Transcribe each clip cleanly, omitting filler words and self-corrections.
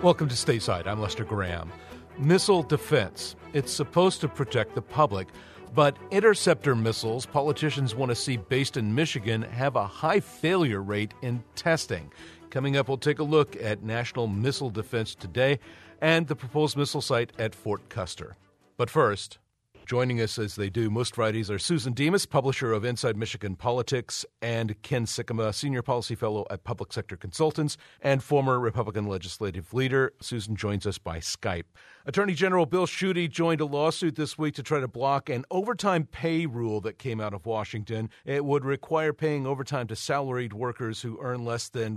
Welcome to Stateside. I'm Lester Graham. Missile defense. It's supposed to protect the public, but interceptor missiles politicians want to see based in Michigan have a high failure rate in testing. Coming up, we'll take a look at national missile defense today and the proposed missile site at Fort Custer. But first, joining us as they do most Fridays are Susan Demas, publisher of Inside Michigan Politics, and Ken Sikkema, senior policy fellow at Public Sector Consultants and former Republican legislative leader. Susan joins us by Skype. Attorney General Bill Schuette joined a lawsuit this week to try to block an overtime pay rule that came out of Washington. It would require paying overtime to salaried workers who earn less than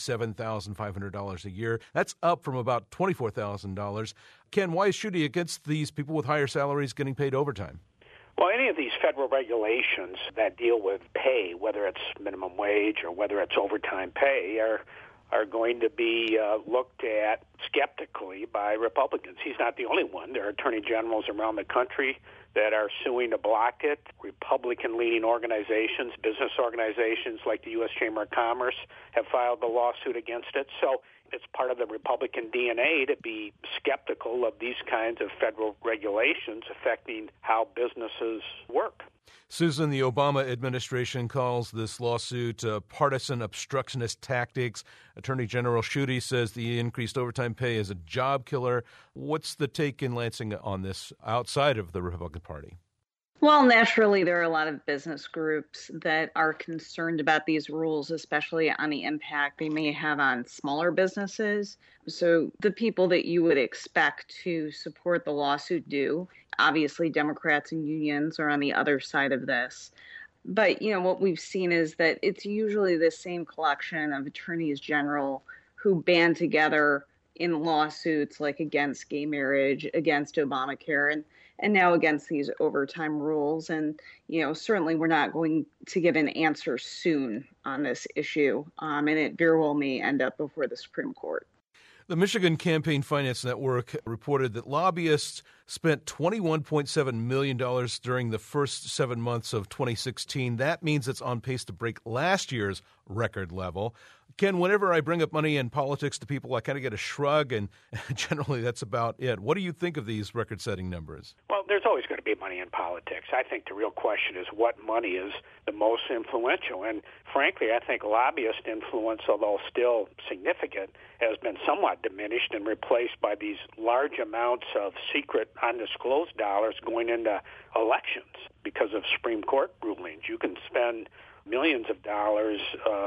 $47,500 a year. That's up from about $24,000. Ken, why is Schuette against these people with higher salaries getting paid overtime? Well, any of these federal regulations that deal with pay, whether it's minimum wage or whether it's overtime pay, are going to be looked at skeptically by Republicans. He's not the only one. There are attorney generals around the country that are suing to block it. Republican-leading organizations, business organizations like the U.S. Chamber of Commerce have filed a lawsuit against it. So it's part of the Republican DNA to be skeptical of these kinds of federal regulations affecting how businesses work. Susan, the Obama administration calls this lawsuit partisan obstructionist tactics. Attorney General Schuette says the increased overtime pay is a job killer. What's the take in Lansing on this outside of the Republican Party? Well, naturally, there are a lot of business groups that are concerned about these rules, especially on the impact they may have on smaller businesses. So the people that you would expect to support the lawsuit do. Obviously, Democrats and unions are on the other side of this. But, what we've seen is that it's usually the same collection of attorneys general who band together in lawsuits like against gay marriage, against Obamacare, and now against these overtime rules. And, certainly we're not going to get an answer soon on this issue. And it very well may end up before the Supreme Court. The Michigan Campaign Finance Network reported that lobbyists spent $21.7 million during the first 7 months of 2016. That means it's on pace to break last year's record level. Ken, whenever I bring up money and politics to people, I kind of get a shrug, and generally that's about it. What do you think of these record-setting numbers? Well, there's always going to be money in politics. I think the real question is what money is the most influential. And frankly, I think lobbyist influence, although still significant, has been somewhat diminished and replaced by these large amounts of secret, undisclosed dollars going into elections because of Supreme Court rulings. You can spend millions of dollars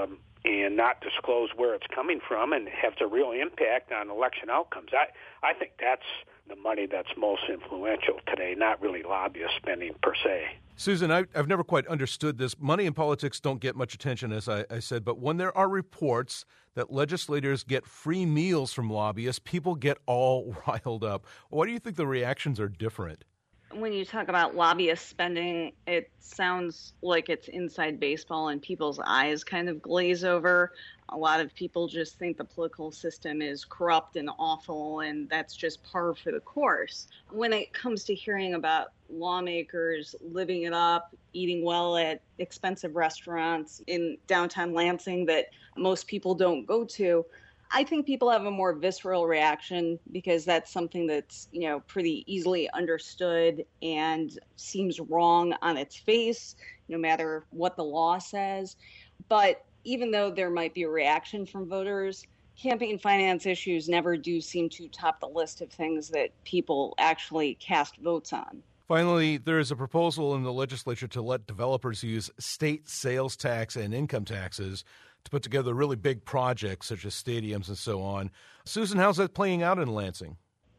and not disclose where it's coming from and have a real impact on election outcomes. I think that's the money that's most influential today, not really lobbyist spending per se. Susan, I've never quite understood this. Money in politics don't get much attention, as I said, but when there are reports that legislators get free meals from lobbyists, people get all riled up. Why do you think the reactions are different? When you talk about lobbyist spending, it sounds like it's inside baseball and people's eyes kind of glaze over. A lot of people just think the political system is corrupt and awful, and that's just par for the course. When it comes to hearing about lawmakers living it up, eating well at expensive restaurants in downtown Lansing that most people don't go to, I think people have a more visceral reaction because that's something that's, pretty easily understood and seems wrong on its face, no matter what the law says. But even though there might be a reaction from voters, campaign finance issues never do seem to top the list of things that people actually cast votes on. Finally, there is a proposal in the legislature to let developers use state sales tax and income taxes to put together really big projects such as stadiums and so on. Susan, how's that playing out in Lansing?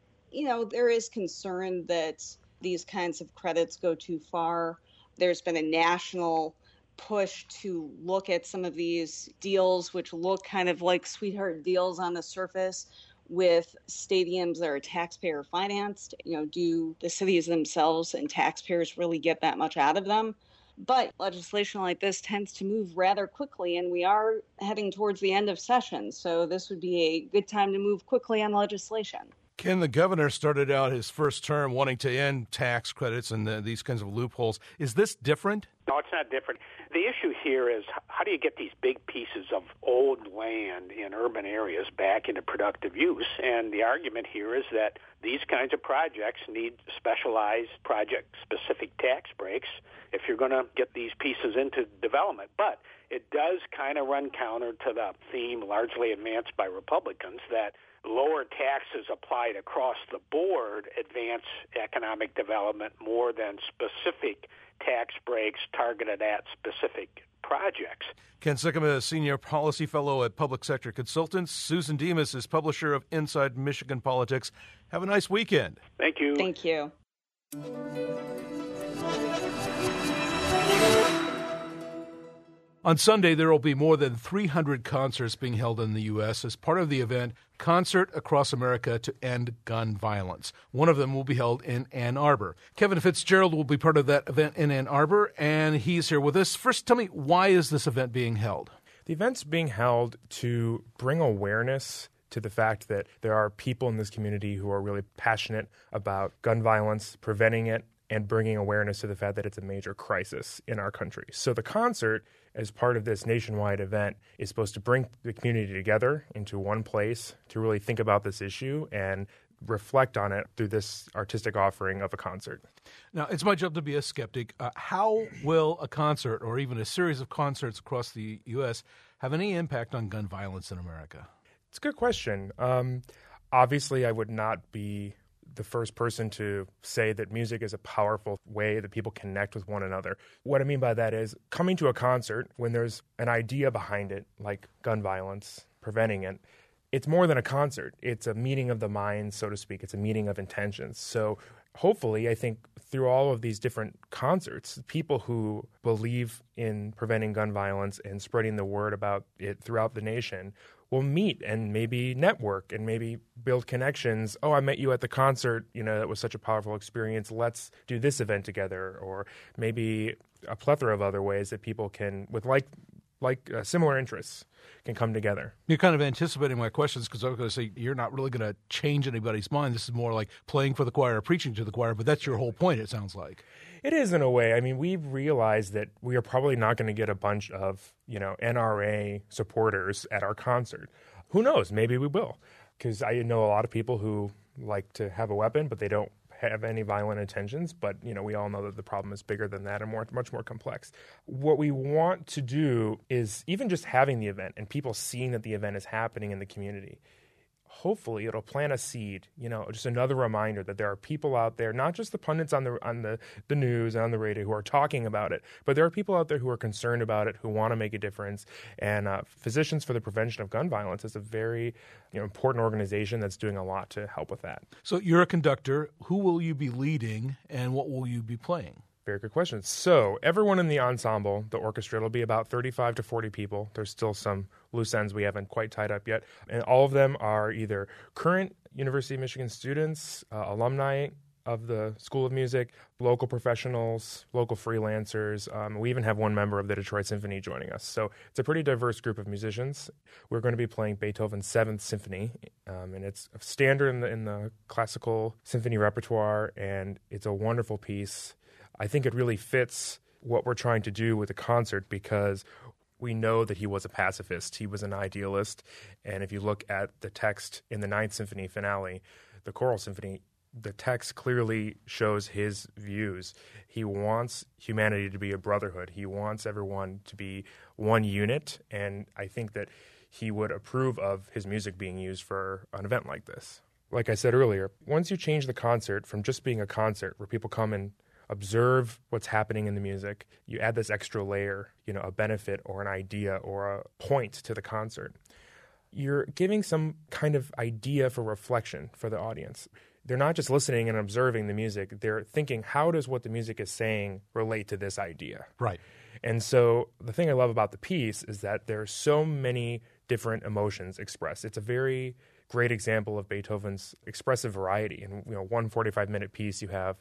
There is concern that these kinds of credits go too far. There's been a national push to look at some of these deals, which look kind of like sweetheart deals on the surface, with stadiums that are taxpayer financed. Do the cities themselves and taxpayers really get that much out of them? But legislation like this tends to move rather quickly, and we are heading towards the end of session. So this would be a good time to move quickly on legislation. Ken, the governor started out his first term wanting to end tax credits and these kinds of loopholes. Is this different? No, it's not different. The issue here is how do you get these big pieces of old land in urban areas back into productive use? And the argument here is that these kinds of projects need specialized project-specific tax breaks if you're going to get these pieces into development. But it does kind of run counter to the theme largely advanced by Republicans that lower taxes applied across the board advance economic development more than specific tax breaks targeted at specific projects. Ken Sikkema is Senior Policy Fellow at Public Sector Consultants. Susan Demas is publisher of Inside Michigan Politics. Have a nice weekend. Thank you. Thank you. On Sunday, there will be more than 300 concerts being held in the U.S. as part of the event Concert Across America to End Gun Violence. One of them will be held in Ann Arbor. Kevin Fitzgerald will be part of that event in Ann Arbor, and he's here with us. First, tell me, why is this event being held? The event's being held to bring awareness to the fact that there are people in this community who are really passionate about gun violence, preventing it, and bringing awareness to the fact that it's a major crisis in our country. So the concert, as part of this nationwide event, is supposed to bring the community together into one place to really think about this issue and reflect on it through this artistic offering of a concert. Now, it's my job to be a skeptic. How will a concert or even a series of concerts across the U.S. have any impact on gun violence in America? It's a good question. Obviously, I would not be the first person to say that music is a powerful way that people connect with one another. What I mean by that is coming to a concert when there's an idea behind it, like gun violence, preventing it, it's more than a concert. It's a meeting of the minds, so to speak. It's a meeting of intentions. So hopefully, I think through all of these different concerts, people who believe in preventing gun violence and spreading the word about it throughout the nation will meet and maybe network and maybe build connections. Oh, I met you at the concert, that was such a powerful experience. Let's do this event together. Or maybe a plethora of other ways that people can, with similar interests, can come together. You're kind of anticipating my questions because I was going to say you're not really going to change anybody's mind. This is more like playing for the choir or preaching to the choir, but that's your whole point, it sounds like. It is in a way. I mean, we've realized that we are probably not going to get a bunch of, NRA supporters at our concert. Who knows? Maybe we will. Because I know a lot of people who like to have a weapon, but they don't have any violent intentions. But, we all know that the problem is bigger than that and much more complex. What we want to do is even just having the event and people seeing that the event is happening in the community, hopefully it'll plant a seed, just another reminder that there are people out there, not just the pundits on the news and on the radio who are talking about it, but there are people out there who are concerned about it, who want to make a difference. And Physicians for the Prevention of Gun Violence is a very important organization that's doing a lot to help with that. So you're a conductor. Who will you be leading and what will you be playing? Very good question. So everyone in the ensemble, the orchestra, it'll be about 35 to 40 people. There's still some loose ends we haven't quite tied up yet. And all of them are either current University of Michigan students, alumni of the School of Music, local professionals, local freelancers. We even have one member of the Detroit Symphony joining us. So it's a pretty diverse group of musicians. We're going to be playing Beethoven's Seventh Symphony, and it's a standard in the classical symphony repertoire, and it's a wonderful piece. I think it really fits what we're trying to do with the concert because we know that he was a pacifist. He was an idealist. And if you look at the text in the Ninth Symphony finale, the choral symphony, the text clearly shows his views. He wants humanity to be a brotherhood. He wants everyone to be one unit. And I think that he would approve of his music being used for an event like this. Like I said earlier, once you change the concert from just being a concert where people come and observe what's happening in the music, you add this extra layer, a benefit or an idea or a point to the concert. You're giving some kind of idea for reflection for the audience. They're not just listening and observing the music. They're thinking, how does what the music is saying relate to this idea? Right. And so the thing I love about the piece is that there are so many different emotions expressed. It's a very great example of Beethoven's expressive variety. In one 45-minute piece, you have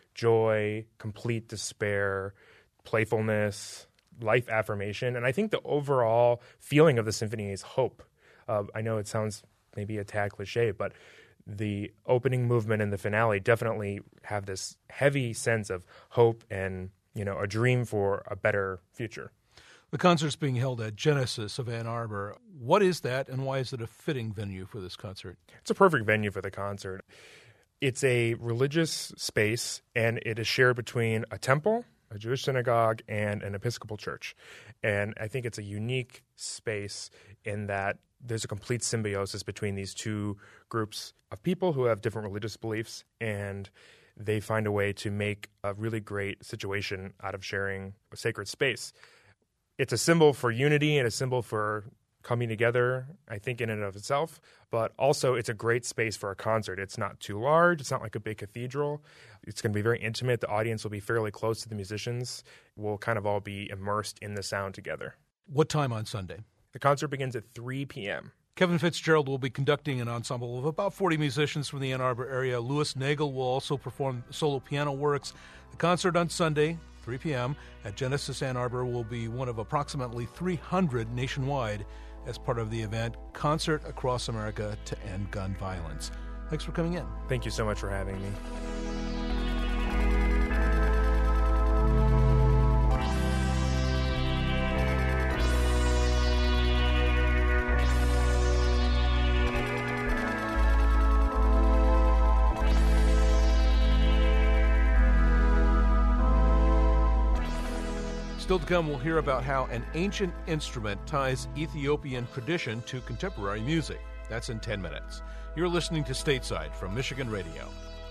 joy, complete despair, playfulness, life affirmation. And I think the overall feeling of the symphony is hope. I know it sounds maybe a tad cliche, but the opening movement and the finale definitely have this heavy sense of hope and a dream for a better future. The concert's being held at Genesis of Ann Arbor. What is that, and why is it a fitting venue for this concert? It's a perfect venue for the concert. It's a religious space, and it is shared between a temple, a Jewish synagogue, and an Episcopal church. And I think it's a unique space in that there's a complete symbiosis between these two groups of people who have different religious beliefs, and they find a way to make a really great situation out of sharing a sacred space. It's a symbol for unity and a symbol for coming together, I think, in and of itself. But also, it's a great space for a concert. It's not too large. It's not like a big cathedral. It's going to be very intimate. The audience will be fairly close to the musicians. We'll kind of all be immersed in the sound together. What time on Sunday? The concert begins at 3 p.m. Kevin Fitzgerald will be conducting an ensemble of about 40 musicians from the Ann Arbor area. Louis Nagel will also perform solo piano works. The concert on Sunday, 3 p.m. at Genesis Ann Arbor, will be one of approximately 300 nationwide as part of the event Concert Across America to End Gun Violence. Thanks for coming in. Thank you so much for having me. Still to come, we'll hear about how an ancient instrument ties Ethiopian tradition to contemporary music. That's in 10 minutes. You're listening to Stateside from Michigan Radio.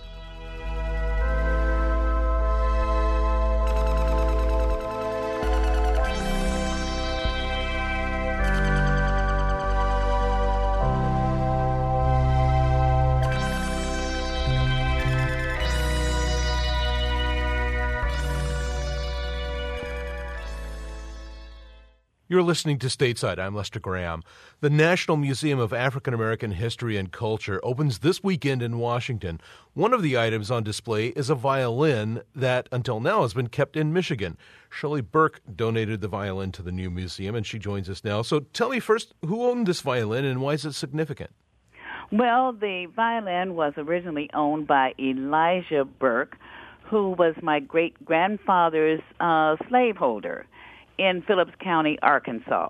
You're listening to Stateside. I'm Lester Graham. The National Museum of African American History and Culture opens this weekend in Washington. One of the items on display is a violin that, until now, has been kept in Michigan. Shirley Burke donated the violin to the new museum, and she joins us now. So tell me first, who owned this violin and why is it significant? Well, the violin was originally owned by Elijah Burke, who was my great-grandfather's slaveholder in Phillips County, Arkansas.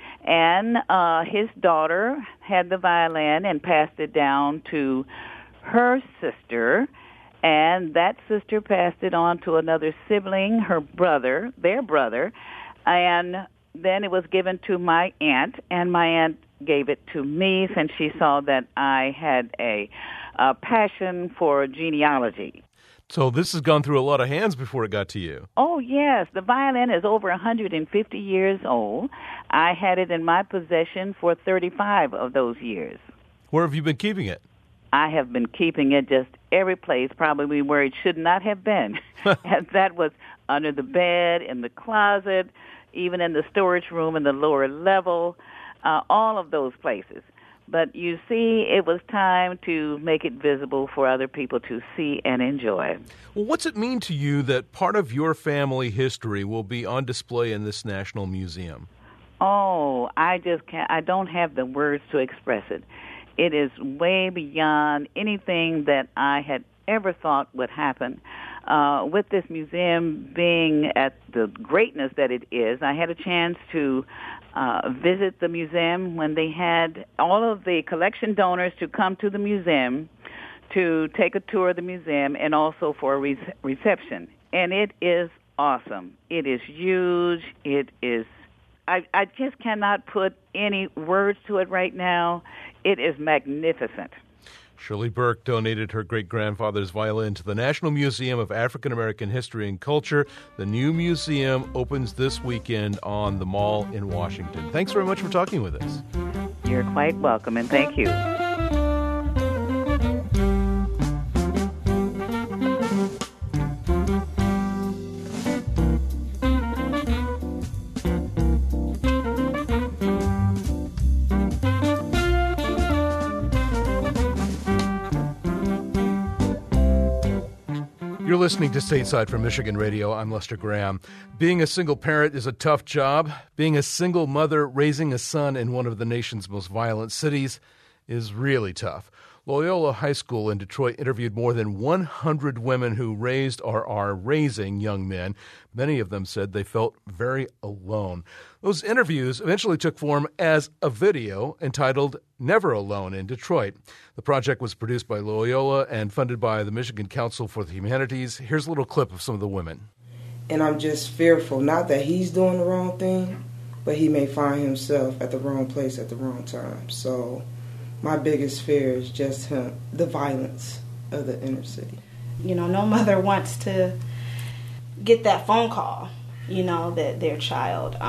And his daughter had the violin and passed it down to her sister, and that sister passed it on to another sibling, their brother, and then it was given to my aunt, and my aunt gave it to me since she saw that I had a passion for genealogy. So this has gone through a lot of hands before it got to you. Oh, yes. The violin is over 150 years old. I had it in my possession for 35 of those years. Where have you been keeping it? I have been keeping it just every place, probably where it should not have been. And that was under the bed, in the closet, even in the storage room in the lower level, all of those places. But you see, it was time to make it visible for other people to see and enjoy. Well, what's it mean to you that part of your family history will be on display in this National Museum? Oh, I don't have the words to express it. It is way beyond anything that I had ever thought would happen. With this museum being at the greatness that it is, I had a chance to visit the museum when they had all of the collection donors to come to the museum to take a tour of the museum and also for a reception. And it is awesome. It is huge. It is, I just cannot put any words to it right now. It is magnificent. Shirley Burke donated her great-grandfather's violin to the National Museum of African American History and Culture. The new museum opens this weekend on the Mall in Washington. Thanks very much for talking with us. You're quite welcome, and thank you. You're listening to Stateside from Michigan Radio. I'm Lester Graham. Being a single parent is a tough job. Being a single mother raising a son in one of the nation's most violent cities is really tough. Loyola High School in Detroit interviewed more than 100 women who raised or are raising young men. Many of them said they felt very alone. Those interviews eventually took form as a video entitled Never Alone in Detroit. The project was produced by Loyola and funded by the Michigan Council for the Humanities. Here's a little clip of some of the women. And I'm just fearful, not that he's doing the wrong thing, but he may find himself at the wrong place at the wrong time. So my biggest fear is just him, the violence of the inner city. You know, no mother wants to get that phone call, you know, that their child,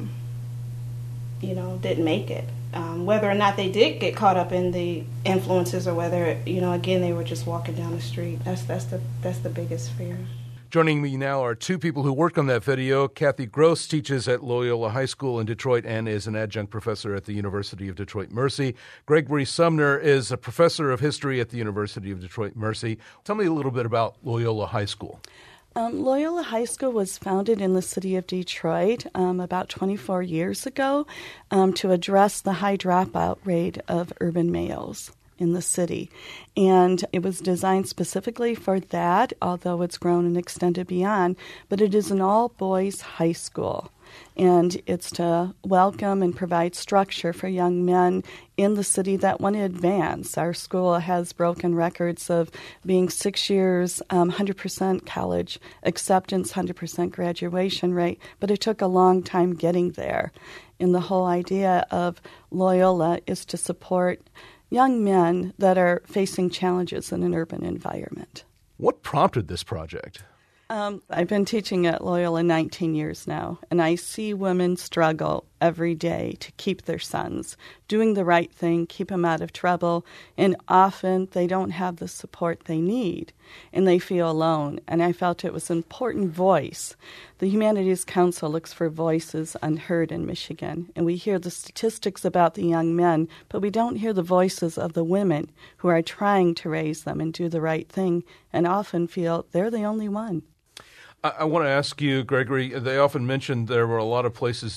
didn't make it. Whether or not they did get caught up in the influences or whether, again, they were just walking down the street. That's the biggest fear. Joining me now are two people who worked on that video. Kathy Gross teaches at Loyola High School in Detroit and is an adjunct professor at the University of Detroit Mercy. Gregory Sumner is a professor of history at the University of Detroit Mercy. Tell me a little bit about Loyola High School. Loyola High School was founded in the city of Detroit about 24 years ago to address the high dropout rate of urban males in the city. And it was designed specifically for that, although it's grown and extended beyond. But it is an all-boys high school. And it's to welcome and provide structure for young men in the city that want to advance. Our school has broken records of being 6 years, 100% college acceptance, 100% graduation rate, but it took a long time getting there. And the whole idea of Loyola is to support young men that are facing challenges in an urban environment. What prompted this project? I've been teaching at Loyola 19 years now, and I see women struggle every day to keep their sons, doing the right thing, keep them out of trouble, and often they don't have the support they need, and they feel alone. And I felt it was an important voice. The Humanities Council looks for voices unheard in Michigan, and we hear the statistics about the young men, but we don't hear the voices of the women who are trying to raise them and do the right thing, and often feel they're the only one. I want to ask you, Gregory, they often mentioned there weren't a lot of places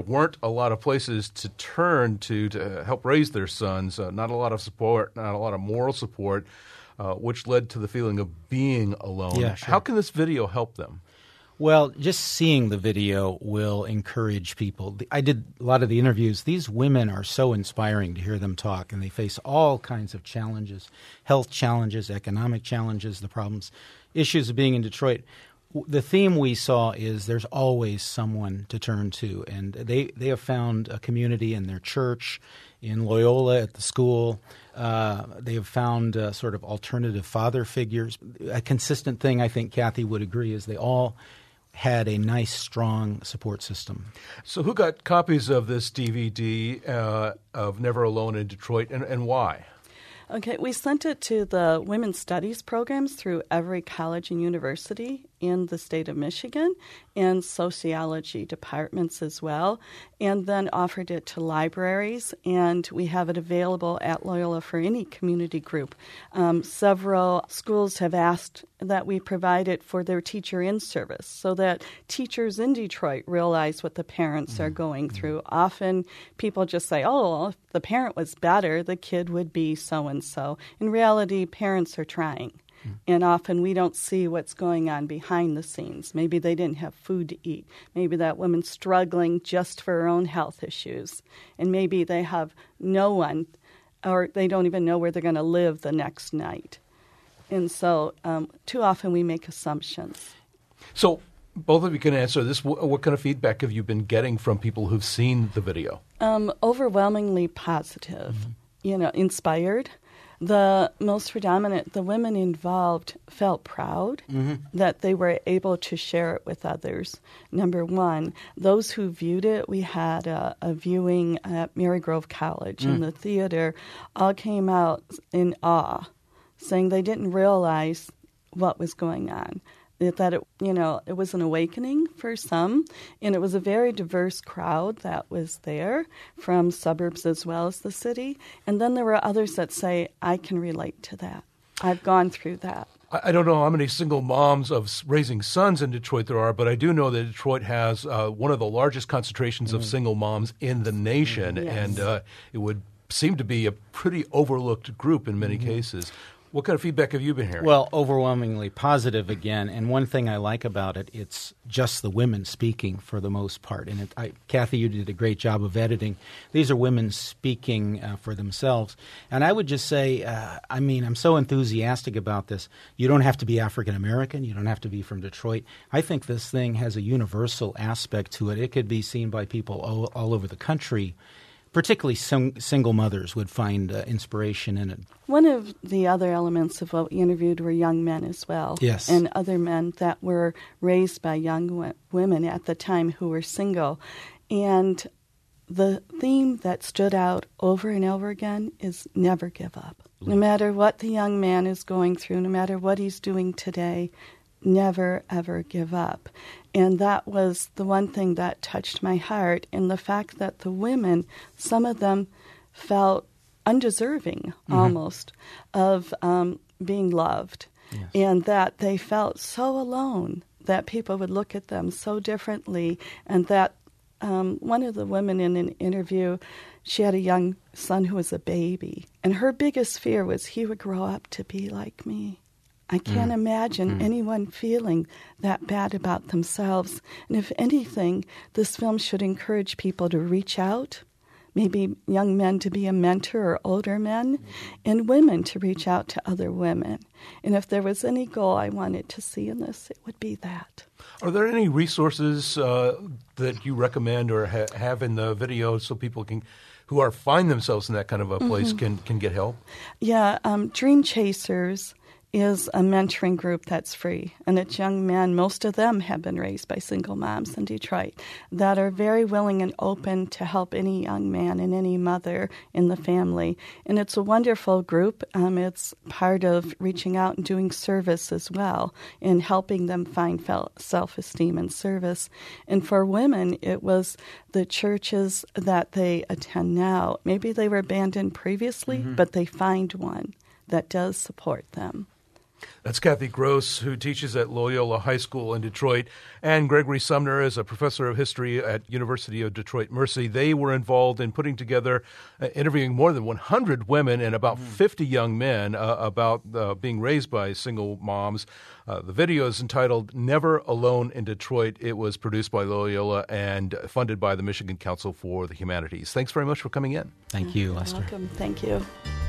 to turn to help raise their sons, not a lot of support, not a lot of moral support, which led to the feeling of being alone. Yeah, sure. How can this video help them? Well, just seeing the video will encourage people. I did a lot of the interviews. These women are so inspiring to hear them talk, and they face all kinds of challenges, health challenges, economic challenges, the problems, issues of being in Detroit. The theme we saw is there's always someone to turn to, and they have found a community in their church, in Loyola at the school. They have found sort of alternative father figures. A consistent thing, I think Kathy would agree, is they all had a nice, strong support system. So who got copies of this DVD of Never Alone in Detroit, and why? Okay, we sent it to the women's studies programs through every college and university in the state of Michigan and sociology departments as well, and then offered it to libraries, and we have it available at Loyola for any community group. Several schools have asked that we provide it for their teacher in service so that teachers in Detroit realize what the parents are going through. Often people just say, oh, if the parent was better, the kid would be so-and-so. In reality, parents are trying. And often we don't see what's going on behind the scenes. Maybe they didn't have food to eat. Maybe that woman's struggling just for her own health issues. And maybe they have no one, or they don't even know where they're going to live the next night. And so too often we make assumptions. So both of you can answer this. What kind of feedback have you been getting from people who've seen the video? Overwhelmingly positive, inspired. The most predominant, the women involved felt proud that they were able to share it with others. Number one, those who viewed it, we had a viewing at Marygrove College in the theater, all came out in awe, saying they didn't realize what was going on. That it was an awakening for some, and it was a very diverse crowd that was there from suburbs as well as the city. And then there were others that say, I can relate to that. I've gone through that. I don't know how many single moms of raising sons in Detroit there are, but I do know that Detroit has one of the largest concentrations of single moms in the nation, Yes. and it would seem to be a pretty overlooked group in many cases. What kind of feedback have you been hearing? Well, overwhelmingly positive again. And one thing I like about it, it's just the women speaking for the most part. And Kathy, you did a great job of editing. These are women speaking for themselves. And I would just say, I'm so enthusiastic about this. You don't have to be African American. You don't have to be from Detroit. I think this thing has a universal aspect to it. It could be seen by people all over the country. Particularly single mothers would find inspiration in it. One of the other elements of what we interviewed were young men as well. Yes. And other men that were raised by young women at the time who were single. And the theme that stood out over and over again is never give up. No matter what the young man is going through, no matter what he's doing today, never, ever give up. And that was the one thing that touched my heart, in the fact that the women, some of them felt undeserving almost of being loved. Yes. And that they felt so alone, that people would look at them so differently. And that one of the women in an interview, she had a young son who was a baby. And her biggest fear was he would grow up to be like me. I can't imagine anyone feeling that bad about themselves. And if anything, this film should encourage people to reach out, maybe young men to be a mentor or older men, and women to reach out to other women. And if there was any goal I wanted to see in this, it would be that. Are there any resources that you recommend or have in the video so people who find themselves in that kind of a place can get help? Yeah, Dream Chasers is a mentoring group that's free, and it's young men, most of them have been raised by single moms in Detroit, that are very willing and open to help any young man and any mother in the family. And it's a wonderful group. It's part of reaching out and doing service as well, in helping them find self-esteem and service. And for women, it was the churches that they attend now. Maybe they were abandoned previously, but they find one that does support them. That's Kathy Gross, who teaches at Loyola High School in Detroit, and Gregory Sumner is a professor of history at University of Detroit Mercy. They were involved in putting together, interviewing more than 100 women and about 50 young men about being raised by single moms. The video is entitled Never Alone in Detroit. It was produced by Loyola and funded by the Michigan Council for the Humanities. Thanks very much for coming in. Thank you, Lester. You're welcome. Thank you.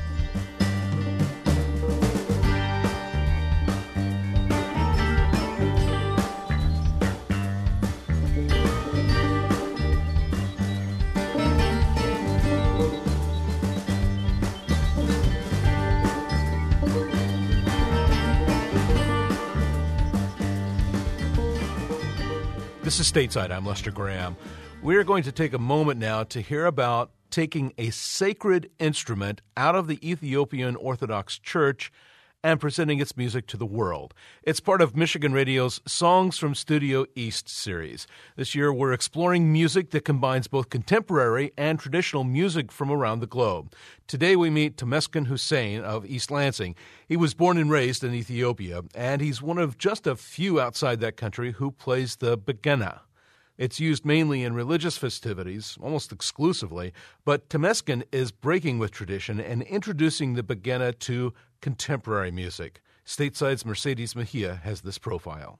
This is Stateside. I'm Lester Graham. We're going to take a moment now to hear about taking a sacred instrument out of the Ethiopian Orthodox Church and presenting its music to the world. It's part of Michigan Radio's Songs from Studio East series. This year, we're exploring music that combines both contemporary and traditional music from around the globe. Today, we meet Temesgen Hussein of East Lansing. He was born and raised in Ethiopia, and he's one of just a few outside that country who plays the begena. It's used mainly in religious festivities, almost exclusively, but Temesgen is breaking with tradition and introducing the begena to contemporary music. Stateside's Mercedes Mejia has this profile.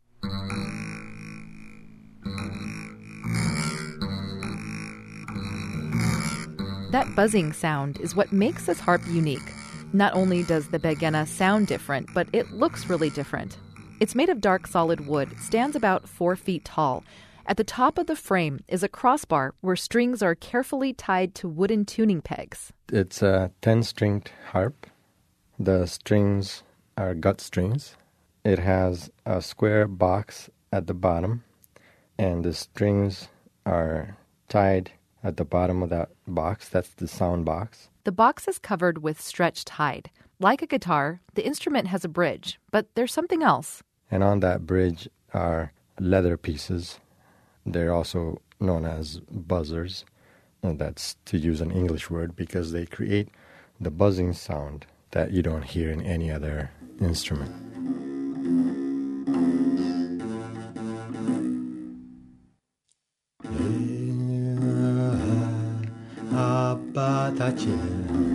That buzzing sound is what makes this harp unique. Not only does the begena sound different, but it looks really different. It's made of dark solid wood, stands about 4 feet tall. At the top of the frame is a crossbar where strings are carefully tied to wooden tuning pegs. It's a 10-stringed harp. The strings are gut strings. It has a square box at the bottom, and the strings are tied at the bottom of that box. That's the sound box. The box is covered with stretched hide. Like a guitar, the instrument has a bridge, but there's something else. And on that bridge are leather pieces. They're also known as buzzers, and that's to use an English word because they create the buzzing sound that you don't hear in any other instrument. አባታችን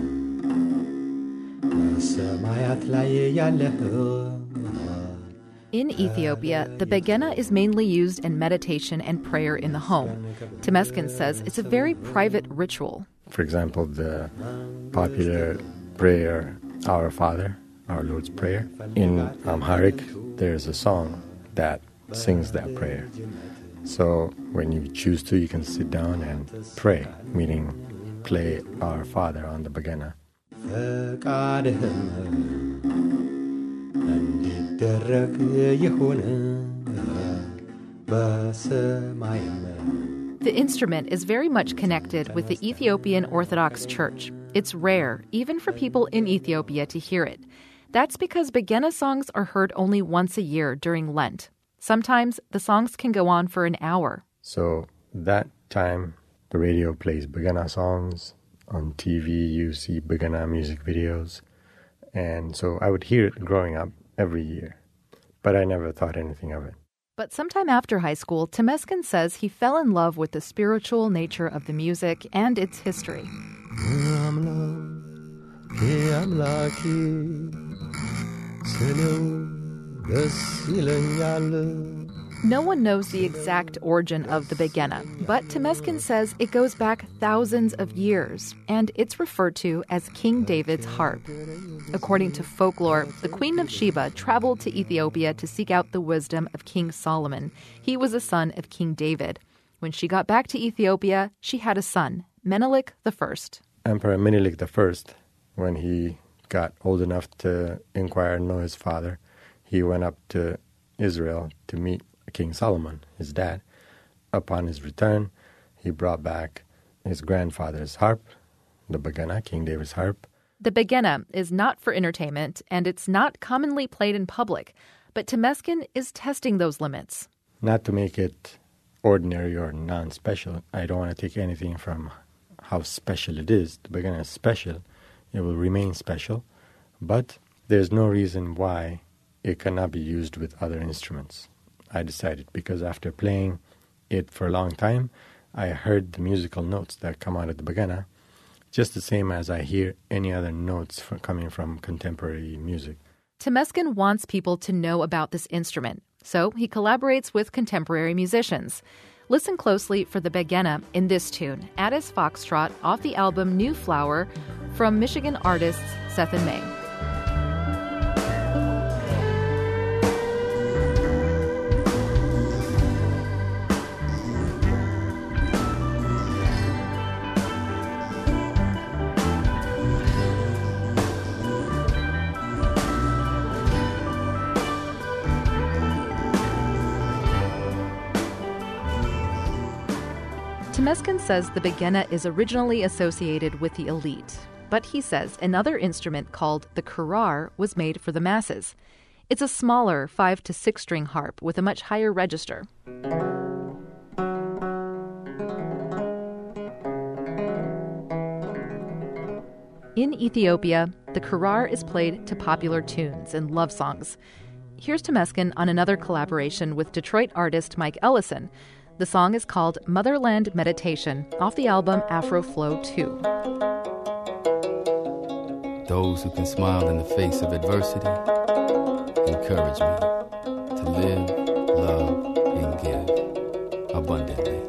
በሰማያት ላይ ያለህ. In Ethiopia, the begena is mainly used in meditation and prayer in the home. Temesgen says it's a very private ritual. For example, the popular prayer, Our Father, our Lord's Prayer. In Amharic, there's a song that sings that prayer. So when you choose to, you can sit down and pray, meaning play Our Father on the begena. The instrument is very much connected with the Ethiopian Orthodox Church. It's rare, even for people in Ethiopia, to hear it. That's because begena songs are heard only once a year during Lent. Sometimes the songs can go on for an hour. So that time, the radio plays begena songs. On TV, you see begena music videos. And so I would hear it growing up every year. But I never thought anything of it. But sometime after high school, Temesgen says he fell in love with the spiritual nature of the music and its history. No one knows the exact origin of the begena, but Temesgen says it goes back thousands of years, and it's referred to as King David's harp. According to folklore, the Queen of Sheba traveled to Ethiopia to seek out the wisdom of King Solomon. He was a son of King David. When she got back to Ethiopia, she had a son, Menelik I. Emperor Menelik I, when he got old enough to inquire and know his father, he went up to Israel to meet King Solomon, his dad. Upon his return, he brought back his grandfather's harp, the begena, King David's harp. The begena is not for entertainment, and it's not commonly played in public, but Temesgen is testing those limits. Not to make it ordinary or non-special. I don't want to take anything from how special it is. The begena is special. It will remain special. But there's no reason why it cannot be used with other instruments. I decided because after playing it for a long time, I heard the musical notes that come out of the begena just the same as I hear any other notes coming from contemporary music. Temesgen wants people to know about this instrument, so he collaborates with contemporary musicians. Listen closely for the begena in this tune, Addis Foxtrot, off the album New Flower, from Michigan artists Seth and May. Temesgen says the begena is originally associated with the elite, but he says another instrument called the kurar was made for the masses. It's a smaller 5 to 6 string harp with a much higher register. In Ethiopia, the kurar is played to popular tunes and love songs. Here's Temesgen on another collaboration with Detroit artist Mike Ellison. The song is called Motherland Meditation, off the album Afroflow 2. Those who can smile in the face of adversity encourage me to live, love, and give abundantly.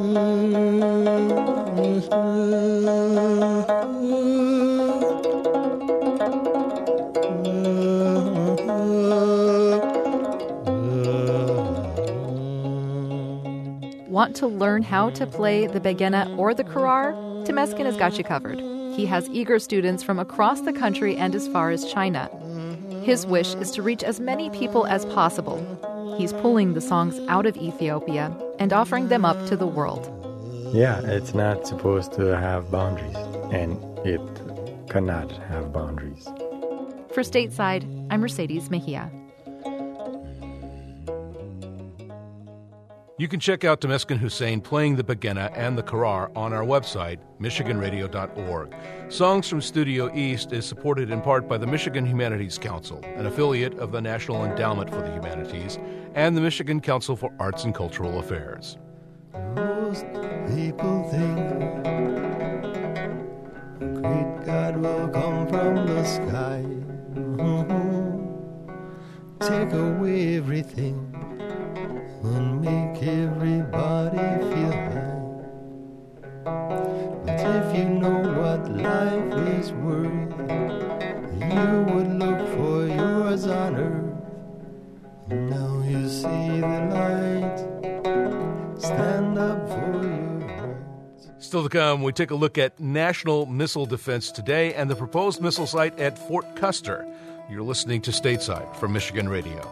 Want to learn how to play the begena or the kurar? Temesgen has got you covered. He has eager students from across the country and as far as China. His wish is to reach as many people as possible. He's pulling the songs out of Ethiopia and offering them up to the world. Yeah, it's not supposed to have boundaries, and it cannot have boundaries. For Stateside, I'm Mercedes Mejia. You can check out Temesgen Hussein playing the begena and the kurar on our website, michiganradio.org. Songs from Studio East is supported in part by the Michigan Humanities Council, an affiliate of the National Endowment for the Humanities, and the Michigan Council for Arts and Cultural Affairs. Most people think the sky. Take away everything and make everybody feel high. But if you know what life is worth, you would look for yours on earth. Now you see the light. Stand up for your rights. Still to come, we take a look at National Missile Defense Today and the proposed missile site at Fort Custer. You're listening to Stateside from Michigan Radio.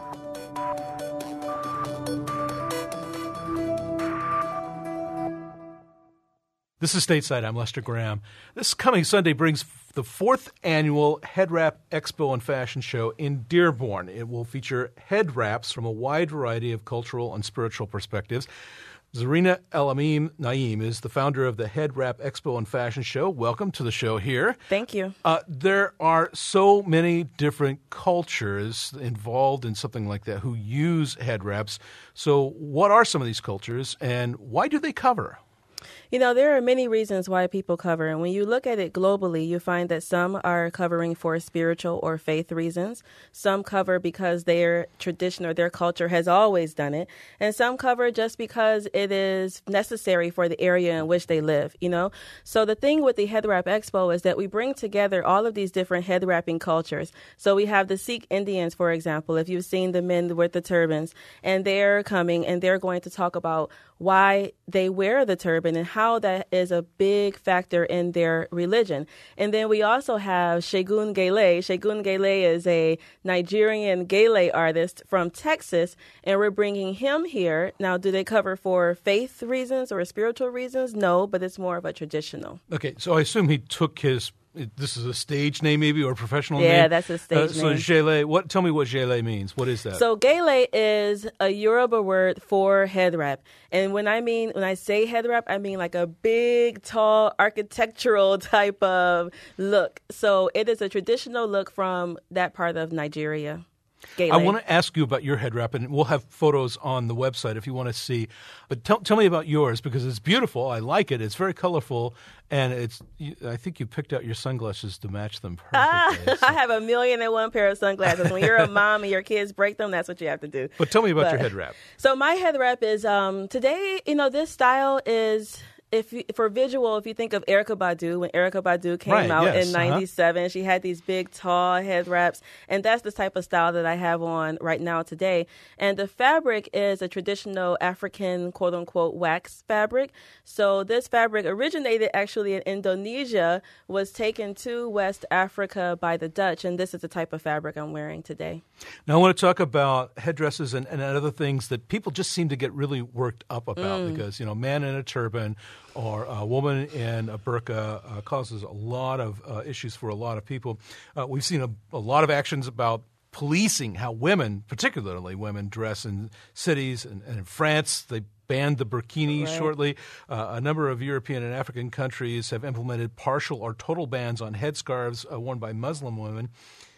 This is Stateside. I'm Lester Graham. This coming Sunday brings the 4th annual Head Wrap Expo and Fashion Show in Dearborn. It will feature head wraps from a wide variety of cultural and spiritual perspectives. Zarina El-Amin Naim is the founder of the Head Wrap Expo and Fashion Show. Welcome to the show here. Thank you. There are so many different cultures involved in something like that who use head wraps. So what are some of these cultures and why do they cover? You know, there are many reasons why people cover, and when you look at it globally, you find that some are covering for spiritual or faith reasons. Some cover because their tradition or their culture has always done it, and some cover just because it is necessary for the area in which they live, you know. So the thing with the Head Wrap Expo is that we bring together all of these different head wrapping cultures. So we have the Sikh Indians, for example, if you've seen the men with the turbans, and they're coming and they're going to talk about why they wear the turban and how that is a big factor in their religion. And then we also have Segun Gele. Segun Gele is a Nigerian Gele artist from Texas, and we're bringing him here. Now, do they cover for faith reasons or spiritual reasons? No, but it's more of a traditional. Okay, so I assume he took his... This is a stage name, maybe, or a professional name? Yeah, that's a stage So name. Gele, tell me what Gele means. What is that? So Gele is a Yoruba word for head wrap. And when I say head wrap, I mean like a big, tall, architectural type of look. So it is a traditional look from that part of Nigeria. Gele. I want to ask you about your head wrap, and we'll have photos on the website if you want to see. But tell me about yours, because it's beautiful. I like it. It's very colorful, and I think you picked out your sunglasses to match them perfectly. I have 1,000,001 pair of sunglasses. When you're a mom and your kids break them, that's what you have to do. But tell me about your head wrap. So my head wrap is, today, this style is... For visual, if you think of Erykah Badu, when Erykah Badu came out in 97, she had these big, tall head wraps, and that's the type of style that I have on right now today. And the fabric is a traditional African, quote-unquote, wax fabric. So this fabric originated actually in Indonesia, was taken to West Africa by the Dutch, and this is the type of fabric I'm wearing today. Now, I want to talk about headdresses and other things that people just seem to get really worked up about because, man in a turban or a woman in a burqa causes a lot of issues for a lot of people. We've seen a lot of actions about policing how women, particularly women, dress in cities. And in France, they banned the burkini shortly. A number of European and African countries have implemented partial or total bans on headscarves worn by Muslim women.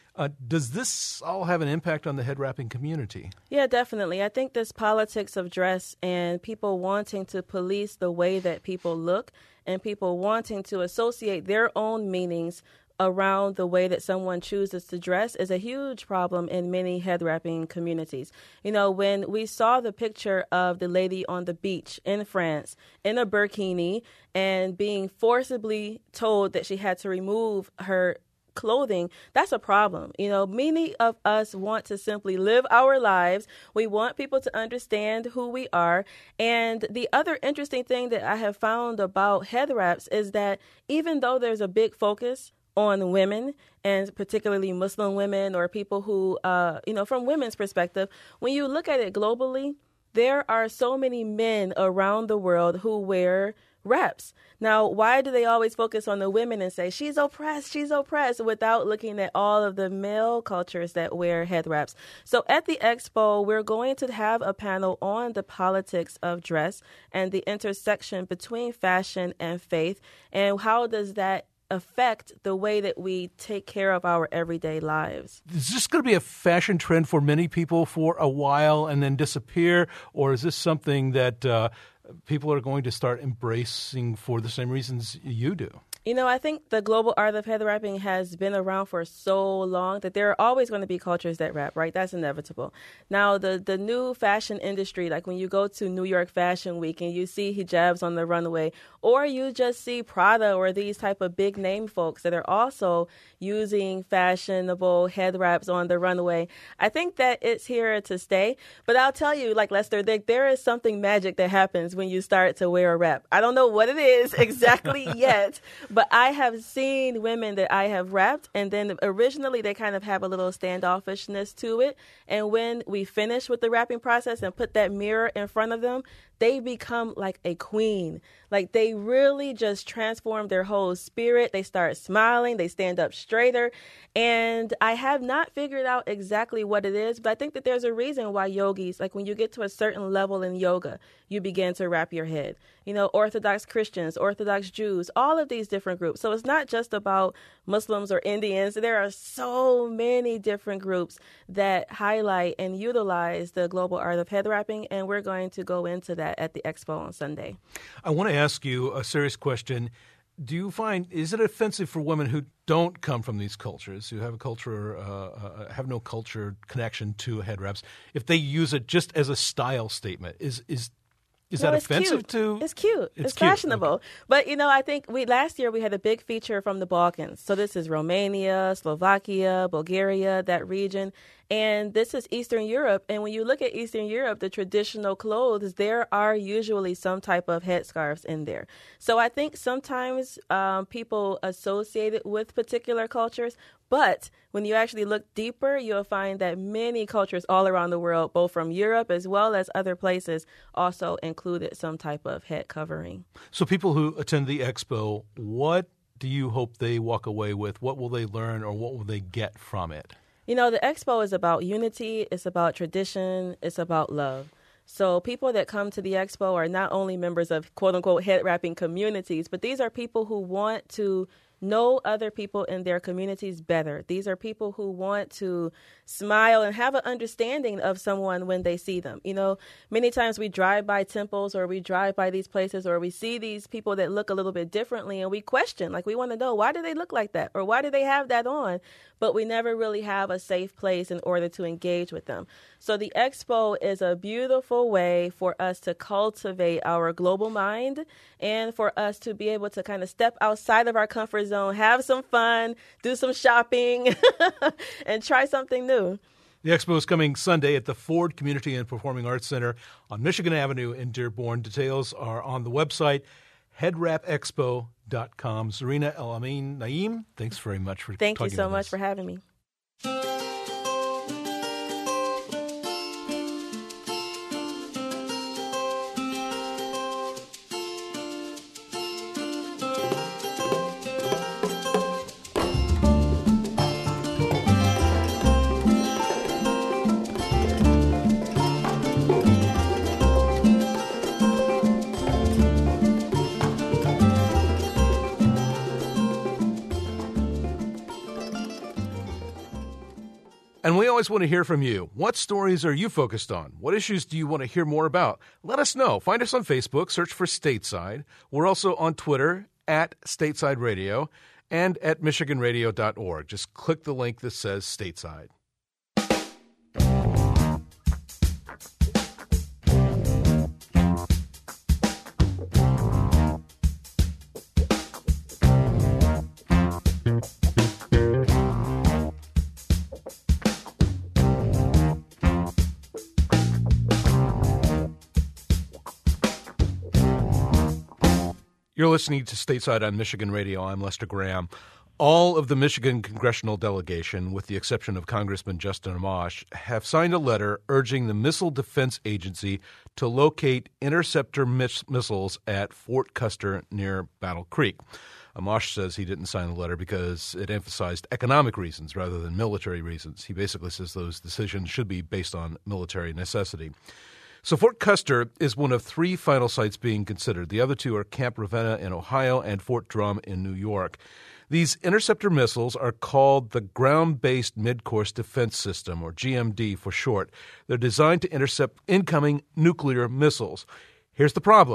Does this all have an impact on the head wrapping community? Yeah, definitely. I think this politics of dress and people wanting to police the way that people look and people wanting to associate their own meanings around the way that someone chooses to dress is a huge problem in many head wrapping communities. When we saw the picture of the lady on the beach in France in a burkini and being forcibly told that she had to remove her clothing, that's a problem. Many of us want to simply live our lives. We want people to understand who we are. And the other interesting thing that I have found about head wraps is that even though there's a big focus on women, and particularly Muslim women or people who, from women's perspective, when you look at it globally, there are so many men around the world who wear wraps. Now, why do they always focus on the women and say, she's oppressed, without looking at all of the male cultures that wear head wraps? So at the expo, we're going to have a panel on the politics of dress and the intersection between fashion and faith, and how does that affect the way that we take care of our everyday lives. Is this going to be a fashion trend for many people for a while and then disappear, or is this something that people are going to start embracing for the same reasons you do? You know, I think the global art of head wrapping has been around for so long that there are always going to be cultures that wrap, right? That's inevitable. Now, the new fashion industry, like when you go to New York Fashion Week and you see hijabs on the runway, or you just see Prada or these type of big name folks that are also using fashionable head wraps on the runway, I think that it's here to stay. But I'll tell you, like Lester, there is something magic that happens when you start to wear a wrap. I don't know what it is exactly yet, but I have seen women that I have wrapped, and then originally they kind of have a little standoffishness to it. And when we finish with the wrapping process and put that mirror in front of them, they become like a queen. Like they really just transform their whole spirit. They start smiling. They stand up straighter. And I have not figured out exactly what it is, but I think that there's a reason why yogis, like when you get to a certain level in yoga, you begin to wrap your head. You know, Orthodox Christians, Orthodox Jews, all of these different groups. So it's not just about Muslims or Indians. There are so many different groups that highlight and utilize the global art of head wrapping, and we're going to go into that at the expo on Sunday. I want to ask you a serious question. Do you find, is it offensive for women who don't come from these cultures, who have a culture, have no culture connection to head wraps, if they use it just as a style statement? Is that offensive to? It's cute. It's fashionable. Okay. But, you know, I think last year we had a big feature from the Balkans. So this is Romania, Slovakia, Bulgaria, that region. And this is Eastern Europe. And when you look at Eastern Europe, the traditional clothes, there are usually some type of headscarves in there. So I think sometimes people associate it with particular cultures. But when you actually look deeper, you'll find that many cultures all around the world, both from Europe as well as other places, also included some type of head covering. So people who attend the expo, what do you hope they walk away with? What will they learn or what will they get from it? You know, the expo is about unity, it's about tradition, it's about love. So people that come to the expo are not only members of quote-unquote head wrapping communities, but these are people who want to know other people in their communities better. These are people who want to smile and have an understanding of someone when they see them. You know, many times we drive by temples or we drive by these places or we see these people that look a little bit differently and we question, like we want to know, why do they look like that? Or why do they have that on? But we never really have a safe place in order to engage with them. So the expo is a beautiful way for us to cultivate our global mind and for us to be able to kind of step outside of our comfort zone, have some fun, do some shopping, and try something new. The expo is coming Sunday at the Ford Community and Performing Arts Center on Michigan Avenue in Dearborn. Details are on the website, headwrapexpo.com. Zarina El-Amin Naim, thanks very much for talking to us. Thank you so much for having me. And we always want to hear from you. What stories are you focused on? What issues do you want to hear more about? Let us know. Find us on Facebook. Search for Stateside. We're also on Twitter at Stateside Radio and at MichiganRadio.org. Just click the link that says Stateside. You're listening to Stateside on Michigan Radio. I'm Lester Graham. All of the Michigan congressional delegation, with the exception of Congressman Justin Amash, have signed a letter urging the Missile Defense Agency to locate interceptor missiles at Fort Custer near Battle Creek. Amash says he didn't sign the letter because it emphasized economic reasons rather than military reasons. He basically says those decisions should be based on military necessity. So Fort Custer is one of three final sites being considered. The other two are Camp Ravenna in Ohio and Fort Drum in New York. These interceptor missiles are called the Ground-Based Mid-Course Defense System, or GMD for short. They're designed to intercept incoming nuclear missiles. Here's the problem.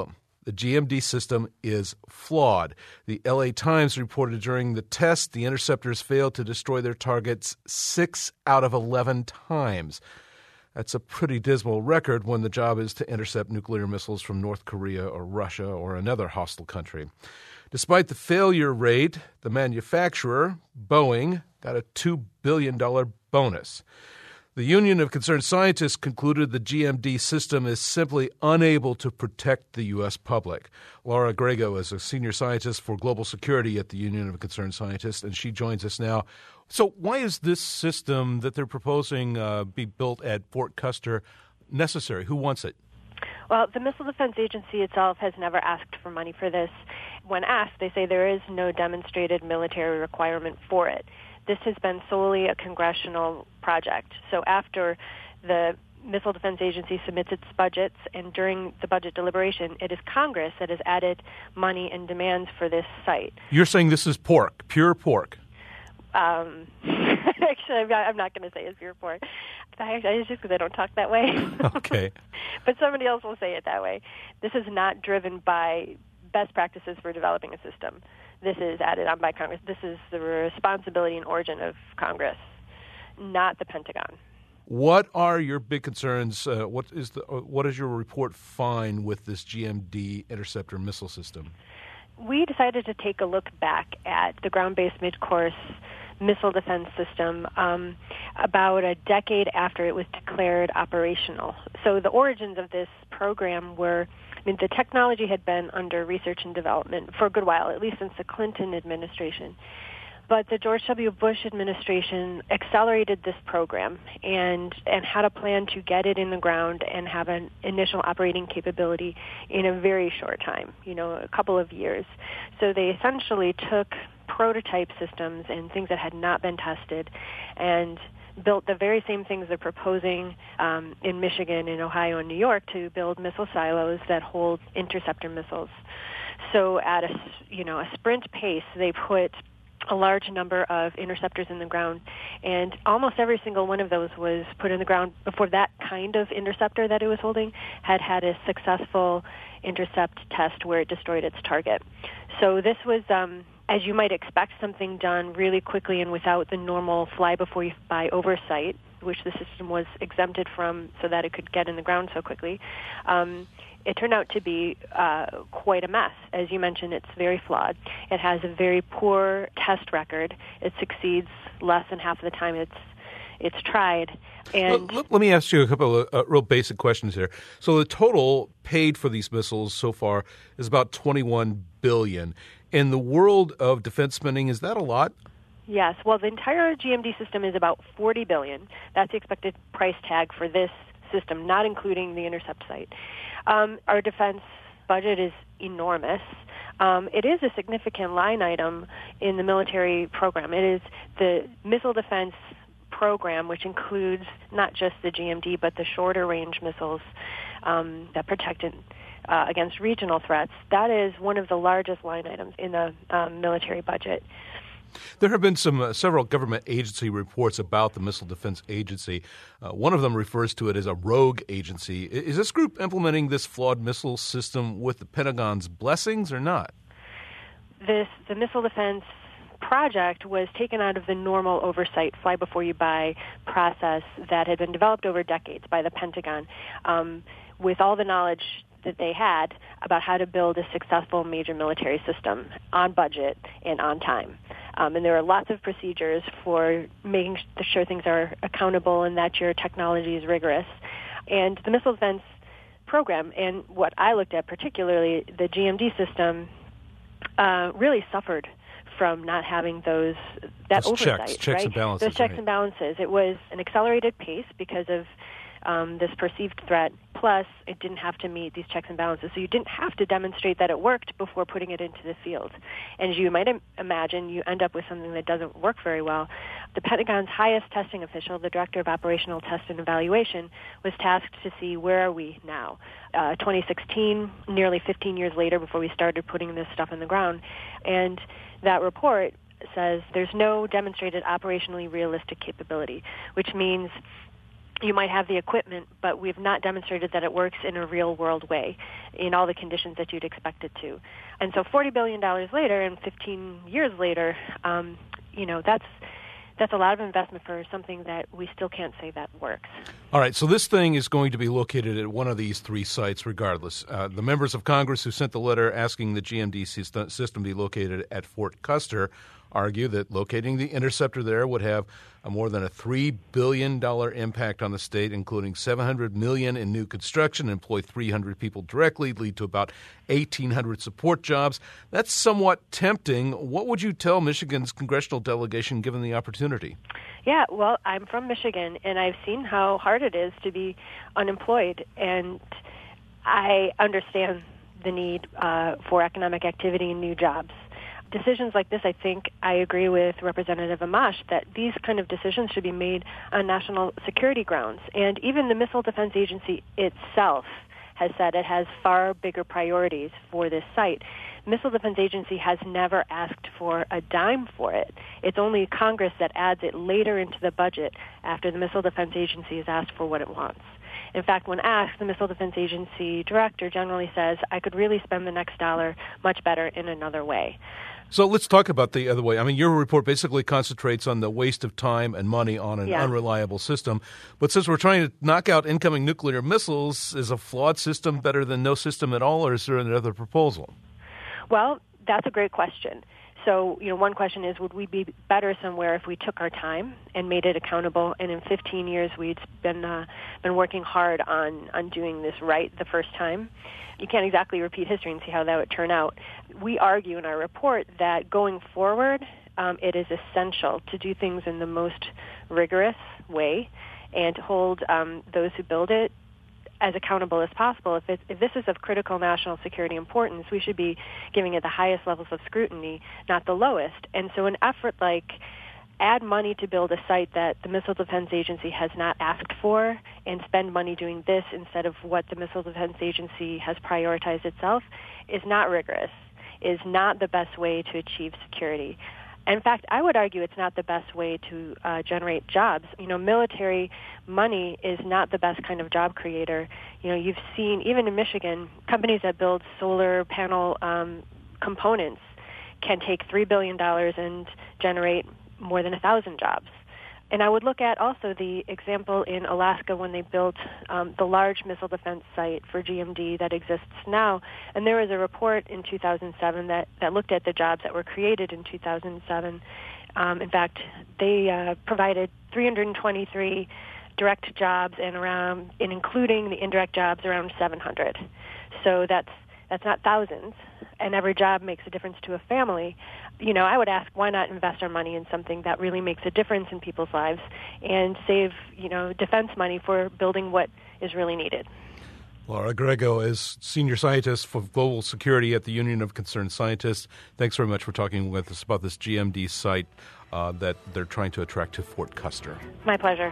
The GMD system is flawed. The LA Times reported during the test the interceptors failed to destroy their targets 6 out of 11 times. That's a pretty dismal record when the job is to intercept nuclear missiles from North Korea or Russia or another hostile country. Despite the failure rate, the manufacturer, Boeing, got a $2 billion bonus. The Union of Concerned Scientists concluded the GMD system is simply unable to protect the U.S. public. Laura Grego is a senior scientist for global security at the Union of Concerned Scientists, and she joins us now. So why is this system that they're proposing be built at Fort Custer necessary? Who wants it? Well, the Missile Defense Agency itself has never asked for money for this. When asked, they say there is no demonstrated military requirement for it. This has been solely a congressional project. So after the Missile Defense Agency submits its budgets, and during the budget deliberation, it is Congress that has added money and demands for this site. You're saying this is pork, pure pork. Actually, I'm not going to say it's pure pork. It's just because I don't talk that way. Okay. But somebody else will say it that way. This is not driven by best practices for developing a system. This is added on by Congress. This is the responsibility and origin of Congress, not the Pentagon. What are your big concerns? What does your report find with this GMD interceptor missile system? We decided to take a look back at the ground-based mid-course missile defense system about a decade after it was declared operational. So the origins of this program were, the technology had been under research and development for a good while, at least since the Clinton administration. But the George W. Bush administration accelerated this program and had a plan to get it in the ground and have an initial operating capability in a very short time, a couple of years. So they essentially took prototype systems and things that had not been tested and built the very same things they're proposing in Michigan, in Ohio, and New York to build missile silos that hold interceptor missiles. So at a sprint pace, they put a large number of interceptors in the ground, and almost every single one of those was put in the ground before that kind of interceptor that it was holding had a successful intercept test where it destroyed its target. So this was, as you might expect, something done really quickly and without the normal fly-before-you-buy oversight, which the system was exempted from so that it could get in the ground so quickly. It turned out to be quite a mess. As you mentioned, it's very flawed. It has a very poor test record. It succeeds less than half of the time it's tried. And let me ask you a couple of real basic questions here. So the total paid for these missiles so far is about $21 billion. In the world of defense spending, is that a lot? Yes. Well, the entire GMD system is about $40 billion. That's the expected price tag for this system, not including the intercept site. Our defense budget is enormous. It is a significant line item in the military program. It is the missile defense program, which includes not just the GMD, but the shorter range missiles that protect against regional threats. That is one of the largest line items in the military budget. There have been several government agency reports about the Missile Defense Agency. One of them refers to it as a rogue agency. Is this group implementing this flawed missile system with the Pentagon's blessings or not? The Missile Defense project was taken out of the normal oversight, fly-before-you-buy process that had been developed over decades by the Pentagon with all the knowledge that they had about how to build a successful major military system on budget and on time. And there are lots of procedures for making sure things are accountable and that your technology is rigorous. And the missile defense program, and what I looked at particularly, the GMD system, really suffered from not having that oversight, checks and balances. Those checks and balances. It was an accelerated pace because of this perceived threat, plus it didn't have to meet these checks and balances. So you didn't have to demonstrate that it worked before putting it into the field. And as you might imagine, you end up with something that doesn't work very well. The Pentagon's highest testing official, the Director of Operational Test and Evaluation, was tasked to see where are we now. 2016, nearly 15 years later before we started putting this stuff in the ground. And that report says there's no demonstrated operationally realistic capability, which means you might have the equipment, but we've not demonstrated that it works in a real-world way in all the conditions that you'd expect it to. And so $40 billion later and 15 years later, that's a lot of investment for something that we still can't say that works. All right, so this thing is going to be located at one of these three sites regardless. The members of Congress who sent the letter asking the GMD system be located at Fort Custer argue that locating the interceptor there would have more than a $3 billion impact on the state, including $700 million in new construction, employ 300 people directly, lead to about 1,800 support jobs. That's somewhat tempting. What would you tell Michigan's congressional delegation given the opportunity? Yeah, well, I'm from Michigan, and I've seen how hard it is to be unemployed, and I understand the need for economic activity and new jobs. Decisions like this, I think I agree with Representative Amash that these kind of decisions should be made on national security grounds. And even the Missile Defense Agency itself has said it has far bigger priorities for this site. Missile Defense Agency has never asked for a dime for it. It's only Congress that adds it later into the budget after the Missile Defense Agency has asked for what it wants. In fact, when asked, the Missile Defense Agency director generally says, I could really spend the next dollar much better in another way. So let's talk about the other way. I mean, your report basically concentrates on the waste of time and money on an unreliable system. But since we're trying to knock out incoming nuclear missiles, is a flawed system better than no system at all, or is there another proposal? Well, that's a great question. So, one question is, would we be better somewhere if we took our time and made it accountable? And in 15 years, we'd been working hard on doing this right the first time. You can't exactly repeat history and see how that would turn out. We argue in our report that going forward, it is essential to do things in the most rigorous way and to hold those who build it as accountable as possible. If this is of critical national security importance, we should be giving it the highest levels of scrutiny, not the lowest. And so an effort like add money to build a site that the Missile Defense Agency has not asked for and spend money doing this instead of what the Missile Defense Agency has prioritized itself is not rigorous, is not the best way to achieve security. In fact, I would argue it's not the best way to generate jobs. Military money is not the best kind of job creator. You've seen, even in Michigan, companies that build solar panel components can take $3 billion and generate more than 1,000 jobs. And I would look at also the example in Alaska when they built the large missile defense site for GMD that exists now. And there was a report in 2007 that looked at the jobs that were created in 2007. In fact, they provided 323 direct jobs and including the indirect jobs, around 700. So that's not thousands, and every job makes a difference to a family. I would ask, why not invest our money in something that really makes a difference in people's lives and save, defense money for building what is really needed? Laura Grego is Senior Scientist for Global Security at the Union of Concerned Scientists. Thanks very much for talking with us about this GMD site that they're trying to attract to Fort Custer. My pleasure.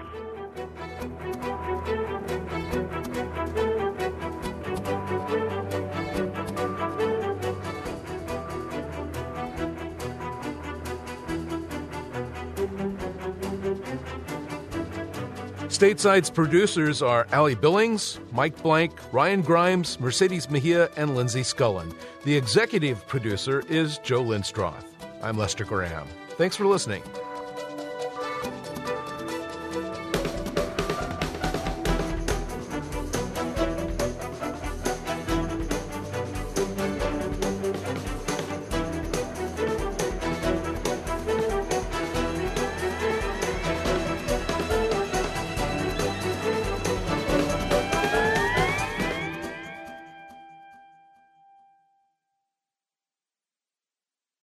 Stateside's producers are Allie Billings, Mike Blank, Ryan Grimes, Mercedes Mejia, and Lindsay Scullen. The executive producer is Joe Lindstroth. I'm Lester Graham. Thanks for listening.